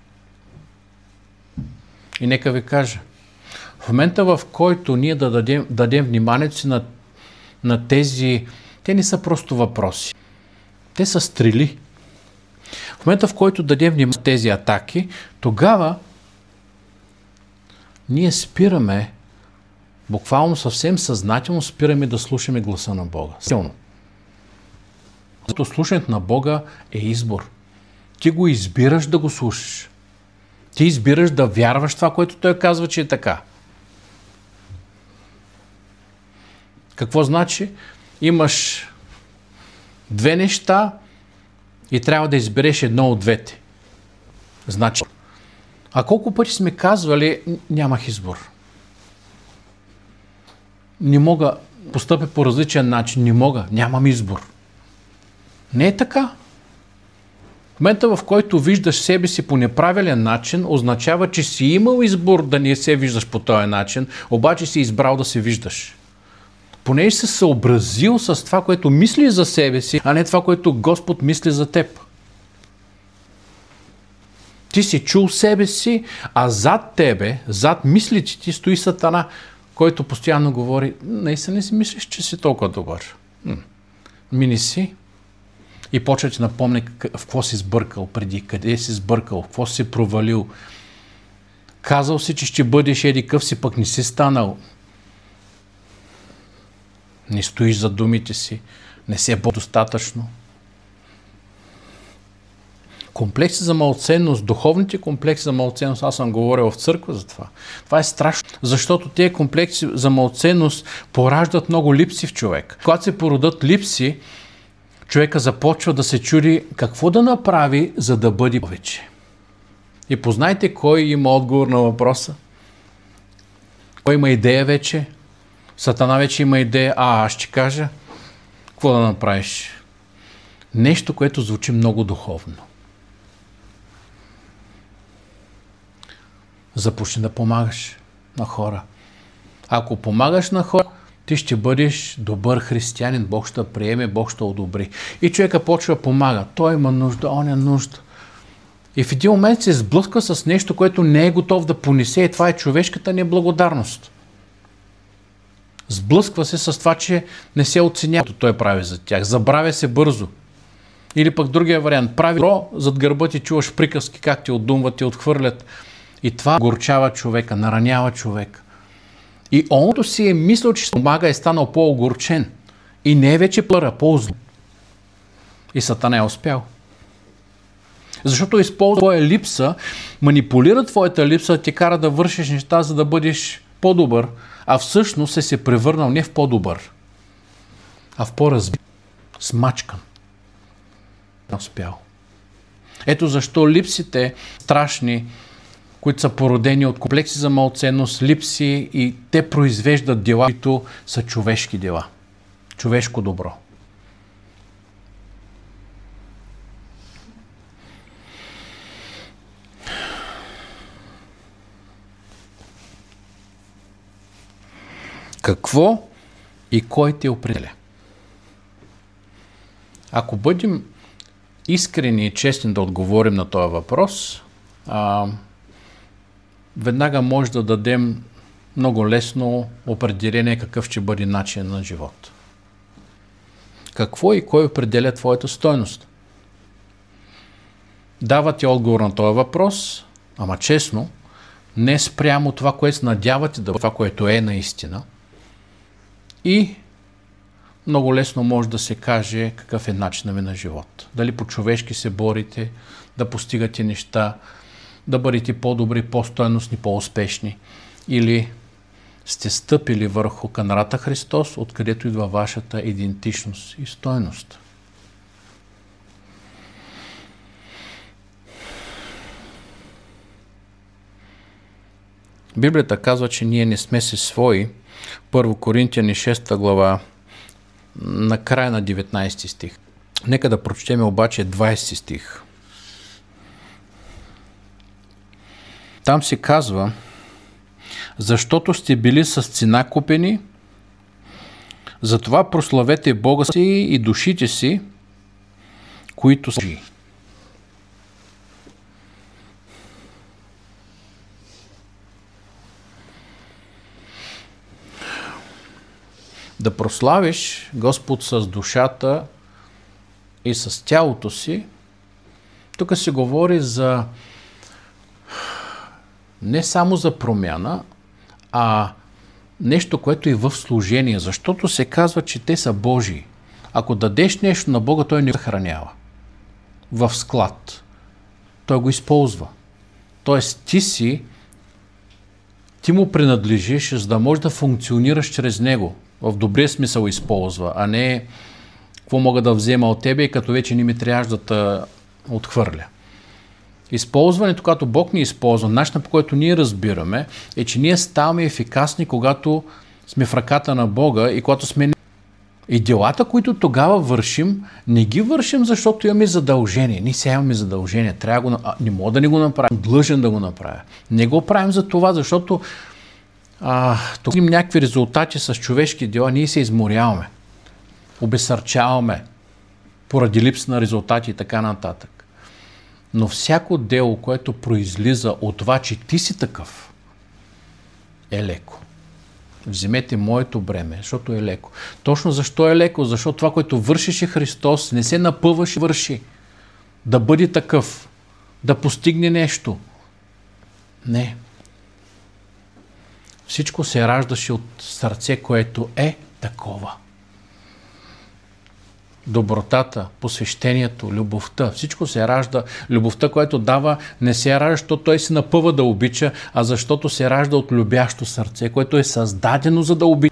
И нека ви кажа, в момента, в който ние да дадем вниманието си на тези, те не са просто въпроси. Те са стрели. В момента, в който дадем внимание на тези атаки, тогава ние спираме, буквално съвсем съзнателно спираме да слушаме гласа на Бога. Силно. Защото слушането на Бога е избор. Ти го избираш да го слушаш. Ти избираш да вярваш това, което Той казва, че е така. Какво значи? Имаш две неща и трябва да избереш едно от двете. Значи, а колко пъти сме казвали, нямах избор. Не мога, постъпя по различен начин, не мога, нямам избор. Не е така. В момента, в който виждаш себе си по неправилен начин, означава, че си имал избор да не се виждаш по този начин, обаче си избрал да се виждаш. Понеже се съобразил с това, което мисли за себе си, а не това, което Господ мисли за теб. Ти си чул себе си, а зад тебе, зад мислите ти стои Сатана, който постоянно говори, наистина не си мислиш, че си толкова добър. Не си. И почва ти напомня в какво си сбъркал преди, къде си сбъркал, в какво си провалил. Казал си, че ще бъдеш еди къв си, пък не си станал. Не стоиш за думите си, не се бо достатъчно. Комплекси за малоценност, духовните комплекси за малоценност, аз съм говорил в църква за това. Това е страшно, защото тези комплекси за малоценност пораждат много липси в човек. Когато се породат липси, човека започва да се чуди какво да направи, за да бъде повече. И познайте кой има отговор на въпроса. Кой има идея вече? Сатана вече има идея. Аз ще кажа. Какво да направиш? Нещо, което звучи много духовно. Започни да помагаш на хора. Ако помагаш на хора, ти ще бъдеш добър християнин, Бог ще приеме, Бог ще одобри. И човека почва да помага. Той има нужда, он е нужда. И в един момент се сблъска с нещо, което не е готов да понесе, и това е човешката неблагодарност. Сблъсква се с това, че не се оценява, което той прави за тях. Забравя се бързо. Или пък другия вариант. Прави добро, зад гърба ти чуваш приказки, как ти отдумват, ти отхвърлят. И това горчава човека, наранява човека. И оното си е мислил, че помага, е станал по-огорчен. И не е вече по-зло. И Сатана е успял. Защото използва твоя липса, манипулира твоята липса, ти кара да вършиш неща, за да бъдеш по-добър, а всъщност се превърнал не в по-добър, а в по-разбит, смачкан. Не успял. Ето защо липсите страшни, които са породени от комплекси за малценност, липси, и те произвеждат дела, които са човешки дела. Човешко добро. Какво и кой те определя? Ако бъдем искрени и честни да отговорим на този въпрос, веднага може да дадем много лесно определение какъв ще бъде начин на живот. Какво и кой определя твоята стойност? Давате отговор на този въпрос, ама честно, не спрямо това, което се надявате да бъде, това, което е наистина. И много лесно може да се каже какъв е начинът ви на живот. Дали по-човешки се борите, да постигате неща, да бъдете по-добри, по-стойностни, по-успешни, или сте стъпили върху канарата Христос, откъдето идва вашата идентичност и стойност. Библията казва, че ние не сме се свои. 1 Коринтияни 6 глава, на края на 19 стих. Нека да прочетем обаче 20 стих. Там се казва: защото сте били с цена купени, затова прославете Бога си и душите си, които са Божии. Да прославиш Господ с душата и с тялото си, тук се говори за не само за промяна, а нещо, което е в служение, защото се казва, че те са Божии. Ако дадеш нещо на Бога, Той не го съхранява в склад. Той го използва. Тоест ти му принадлежиш, за да можеш да функционираш чрез него. В добрия смисъл използва, а не какво мога да взема от тебе и като вече не ми трябваш да те отхвърля. Използването, когато Бог ни използва, начинът, по който ние разбираме, е, че ние ставаме ефикасни, когато сме в ръката на Бога и когато сме... И делата, които тогава вършим, не ги вършим, защото имаме задължение. Ние сега имаме задължение. Не мога да не го направим. Длъжен да го направя. Не го правим за това, защото тук имам някакви резултати с човешки дела, ние се изморяваме. Обесърчаваме поради липса на резултати и така нататък. Но всяко дело, което произлиза от това, че ти си такъв, е леко. Вземете моето бреме, защото е леко. Точно защо е леко? Защото това, което вършеше Христос, не се напъваш и върши. Да бъде такъв, да постигне нещо. Не. Всичко се раждаше от сърце, което е такова. Добротата, посвещението, любовта, всичко се ражда. Любовта, която дава, не се ражда, защото той се напъва да обича, а защото се ражда от любящо сърце, което е създадено за да обича.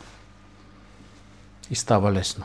И става лесно.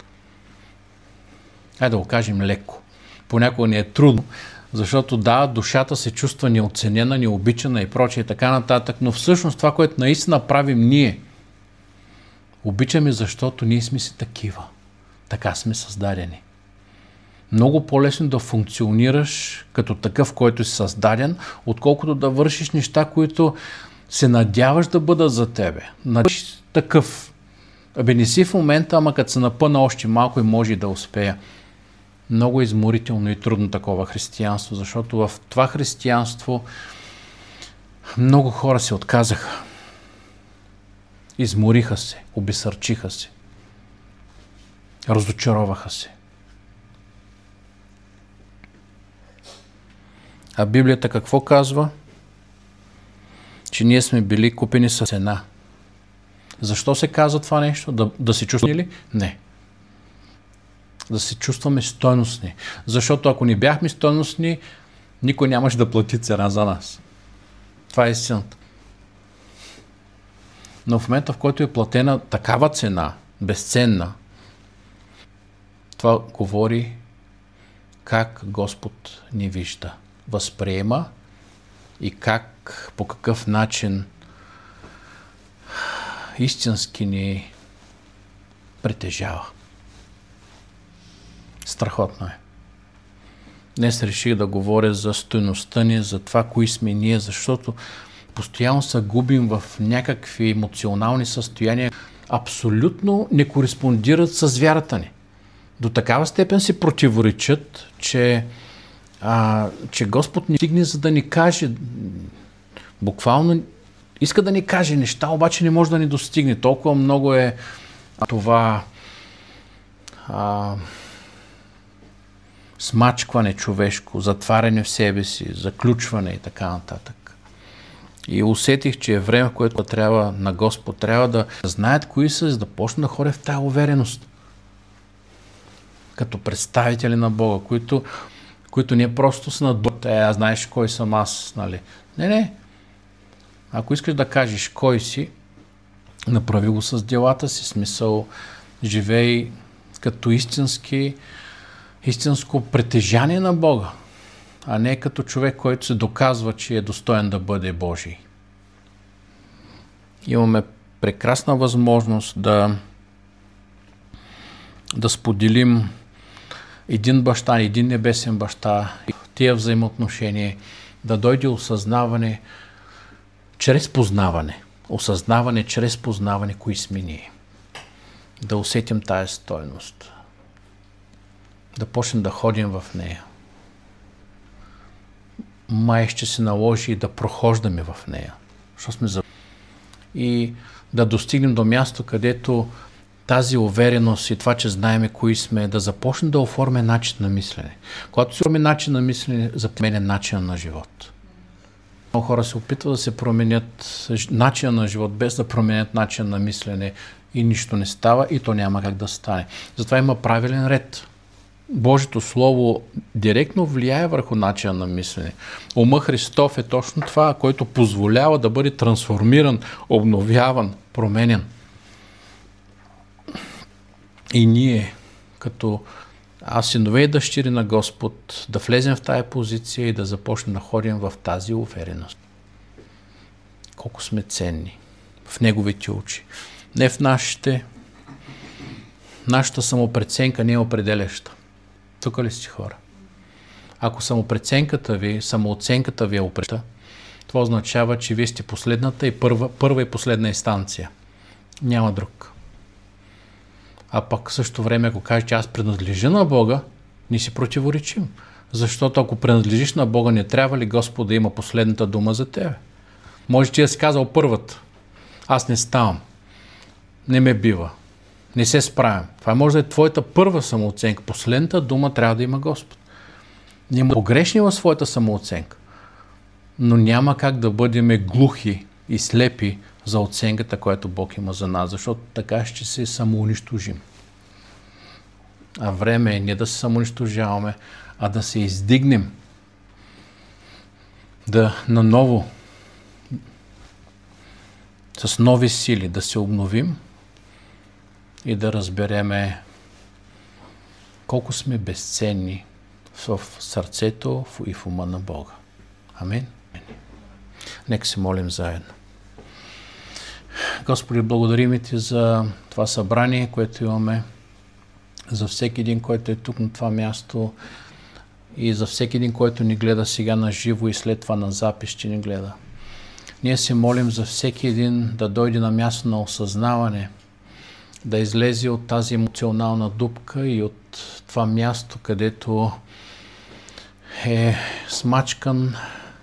Хайде да го кажем леко. Понякога не е трудно, защото душата се чувства неоценена, необичана и прочее и така нататък, но всъщност това, което наистина правим ние, обичаме, защото ние сме си такива. Така сме създадени. Много по-лесно да функционираш като такъв, който си създаден, отколкото да вършиш неща, които се надяваш да бъдат за тебе. Надяваш такъв. Не си в момента, ама като се напъна още малко и може и да успея. Много изморително и трудно такова християнство, защото в това християнство много хора се отказаха. Измориха се, обесърчиха се. Разочароваха се. А Библията какво казва? Че ние сме били купени с цена. Защо се казва това нещо? Да се чувстваме ли? Не. Да се чувстваме стойностни. Защото ако не бяхме стойностни, никой нямаше да плати цена за нас. Това е истината. Но в момента, в който е платена такава цена, безценна, това говори как Господ ни вижда, възприема и по какъв начин истински ни притежава. Страхотно е. Днес реших да говоря за стойността ни, за това, кои сме ние, защото постоянно се губим в някакви емоционални състояния, абсолютно не кореспондират с вярата ни. До такава степен си противоречат, че Господ ни стигне, за да ни каже, буквално иска да ни каже неща, обаче не може да ни достигне. Толкова много е това смачкване човешко, затваряне в себе си, заключване и така нататък. И усетих, че е време, в което трябва на Господ, трябва да знаят кои са, за да почне да ходят в тая увереност. Като представители на Бога, които не просто са на дума, знаеш кой съм аз, нали? Не. Ако искаш да кажеш кой си, направи го с делата си, смисъл, живей като истинско притежание на Бога, а не като човек, който се доказва, че е достоен да бъде Божий. Имаме прекрасна възможност да споделим един баща, един небесен баща, тия взаимоотношения, да дойде осъзнаване чрез познаване. Осъзнаване чрез познаване, кои сме ние. Да усетим тая стойност. Да почнем да ходим в нея. Май ще се наложи и да прохождаме в нея. И да достигнем до място, където тази увереност и това, че знаеме кои сме, да започне да оформя начин на мислене. Когато се оформи начин на мислене, запременя начин на живот. Много хора се опитват да се променят начин на живот, без да променят начин на мислене и нищо не става и то няма как да стане. Затова има правилен ред. Божието Слово директно влияе върху начина на мислене. Ума Христов е точно това, който позволява да бъде трансформиран, обновяван, променен. И ние, като синове и дъщери на Господ, да влезем в тая позиция и да започнем да ходим в тази увереност. Колко сме ценни в Неговите очи. Не в нашата самопреценка не е определяща. Тук ли сте хора? Ако самооценката ви е определяща, това означава, че вие сте последната и първа и последна инстанция. Няма друг. А пък в същото време, ако кажеш, че аз принадлежа на Бога, ни си противоречим. Защото ако принадлежиш на Бога, не трябва ли Господ да има последната дума за тебе? Може ти да си казал първата. Аз не ставам. Не ме бива. Не се справям. Това може да е твоята първа самооценка. Последната дума трябва да има Господ. Ние погрешни в своята самооценка. Но няма как да бъдем глухи и слепи за оценката, която Бог има за нас, защото така ще се самоунищожим. А време е не да се самоунищожаваме, а да се издигнем, да наново, с нови сили, да се обновим и да разбереме колко сме безценни в сърцето и в ума на Бога. Амин. Нека се молим заедно. Господи, благодарим Ти за това събрание, което имаме, за всеки един, който е тук на това място и за всеки един, който ни гледа сега на живо и след това на запис, че ни гледа. Ние се молим за всеки един да дойде на място на осъзнаване, да излезе от тази емоционална дупка и от това място, където е смачкан,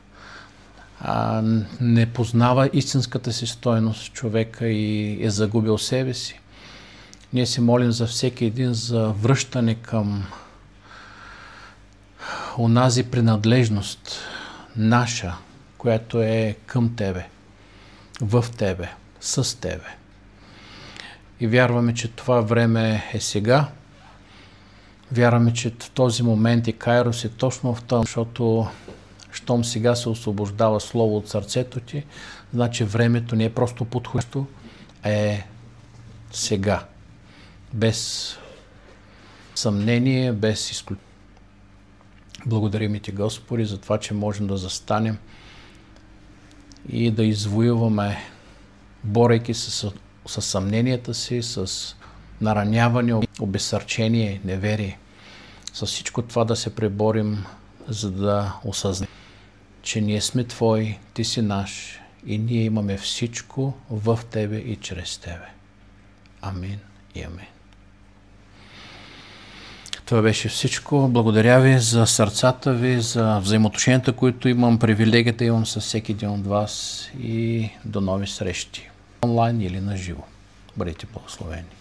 не познава истинската си стойност човека и е загубил себе си. Ние се молим за всеки един за връщане към онази принадлежност, наша, която е към Тебе, в Тебе, с Тебе. И вярваме, че това време е сега. Вярваме, че в този момент и Кайрос е точно в това, защото щом сега се освобождава Слово от сърцето ти, значи времето не е просто подходящо, а е сега. Без съмнение, без изключение. Благодарим Ти, Господи, за това, че можем да застанем и да извоюваме, борейки се с съмненията си, с нараняване, обезсърчение, неверие. С всичко това да се преборим, за да осъзнаем, че ние сме Твои, Ти си наш и ние имаме всичко в Тебе и чрез Тебе. Амин и амин. Това беше всичко. Благодаря Ви за сърцата Ви, за взаимоотношенията, които имам, привилегията имам с всеки един от вас и до нови срещи, онлайн или на живо. Бъдете благословени.